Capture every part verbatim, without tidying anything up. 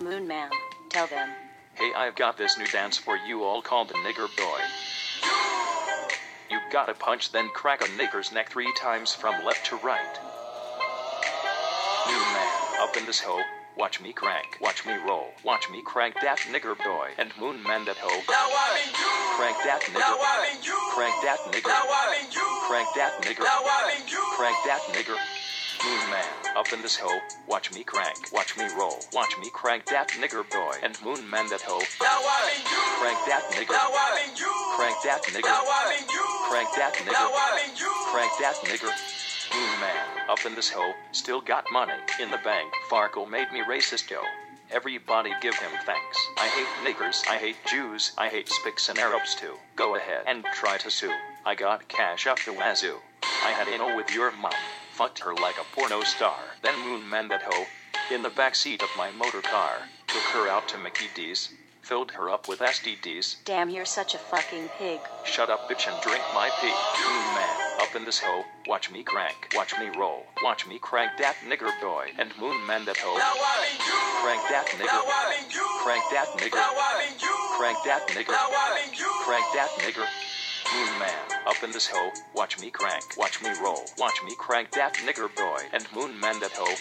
Moon Man, tell them. Hey, I've got this new dance for you all called the Nigger Boy. You gotta punch then crack a nigger's neck three times from left to right. Moon Man, up in this hoe, watch me crank, watch me roll, watch me crank that nigger boy, and Moon Man that hoe. Crank that nigger, crank that nigger, crank that nigger, crank that nigger. Moon Man, up in this hoe, watch me crank, watch me roll, watch me crank that nigger boy, and Moon Man that hoe. Crank that nigger, crank that nigger, crank that nigger, crank that nigger. Moon Man, up in this hoe, still got money in the bank. Farkle made me racist, yo. Everybody give him thanks. I hate niggers, I hate Jews, I hate Spics and Arabs too. Go ahead and try to sue. I got cash up the wazoo. I had anal with your mom. Fucked her like a porno star. Then Moon Man that hoe, in the backseat of my motor car, took her out to Mickey D's, filled her up with S T Ds. Damn, you're such a fucking pig. Shut up, bitch, and drink my pee. Moon Man, up in this hoe, watch me crank, watch me roll, watch me crank that nigger boy, and Moon Man that hoe. Crank that nigger, crank that nigger, crank that nigger, crank that nigger. Moon Man, up in this hoe, watch me crank, watch me roll, watch me crank that nigger boy, and Moon Man that hoe.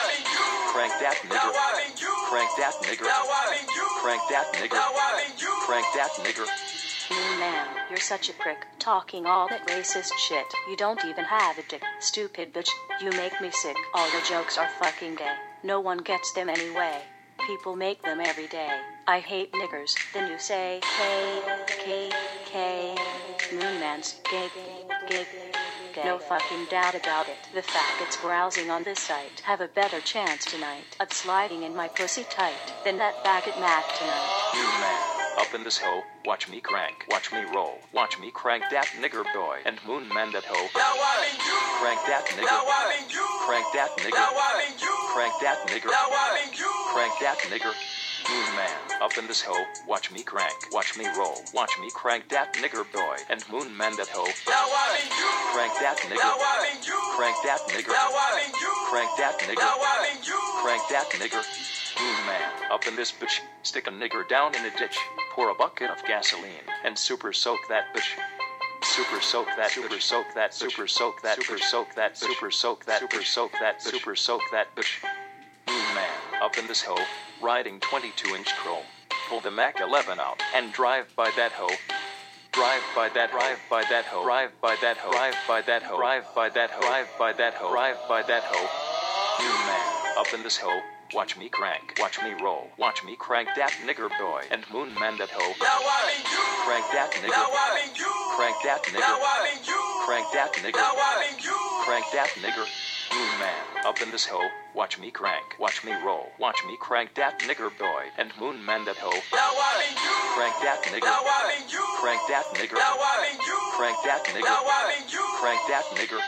Crank that nigger, crank that nigger, crank that nigger, crank that nigger. Moon Man, you're such a prick, talking all that racist shit. You don't even have a dick, stupid bitch. You make me sick. All the jokes are fucking gay. No one gets them anyway. People make them every day. I hate niggers. Then you say K, K, K. Moon Man's gay, gay, gay. No fucking doubt about it. The faggots browsing on this site have a better chance tonight of sliding in my pussy tight than that faggot Mac tonight. Moon Man, up in this hoe, watch me crank, watch me roll, watch me crank that nigger boy, and Moon Man that hoe. Crank that nigger, crank that nigger, crank that nigger, crank that nigger. Moon Man, up in this hoe, watch me crank, watch me roll, watch me crank that nigger boy, and Moon Man that hoe. Crank that nigger, crank that nigger, crank that nigger, crank that nigger. Moon Man, up in this bitch, stick a nigger down in a ditch, pour a bucket of gasoline, and super soak that bitch. Super soak that, super soak that, super soak that, super soak that, super soak that, super soak that, super soak that bitch. Moon Man, up in this hoe, riding twenty-two inch chrome. Pull the Mac eleven out and drive by that hoe. Drive by that, drive by that hoe, drive by that hoe, drive by that hoe, drive by that hoe, drive by that hoe, drive by that hoe. Moon Man, up in this hoe, watch me crank, watch me roll, watch me crank that nigger boy, and Moon Man that hoe. Crank that nigger, crank that nigger, crank that nigger, crank that nigger. Moon Man, up in this hoe, watch me crank, watch me roll, watch me crank that nigger boy, and Moon Man that hoe. Crank that nigger, crank that nigger, crank that nigger, crank that nigger.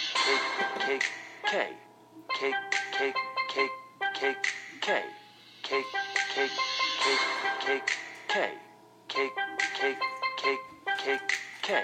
K, K, K, K, K, K, K, K, K, K, K, K, K, K, K, K, K.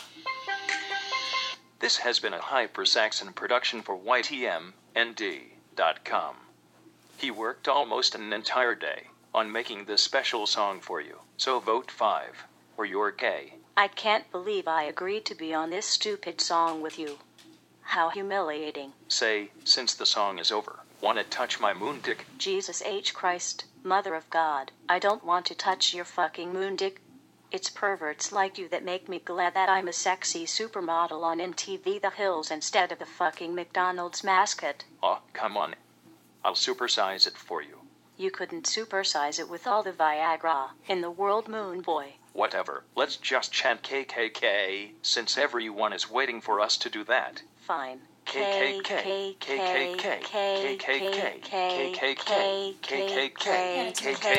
This has been a Hyper Saxon production for Y T M N D dot com. He worked almost an entire day on making this special song for you, so vote five, or you're gay. I can't believe I agreed to be on this stupid song with you. How humiliating. Say, since the song is over, wanna touch my moon dick? Jesus H. Christ, Mother of God, I don't want to touch your fucking moon dick. It's perverts like you that make me glad that I'm a sexy supermodel on M T V The Hills instead of the fucking McDonald's mascot. Aw, come on. I'll supersize it for you. You couldn't supersize it with all the Viagra in the world, Moon Boy. Whatever, let's just chant K K K, since everyone is waiting for us to do that. Fine. K K K, K K K, K K K, K K K, K K K, K K K, K K K.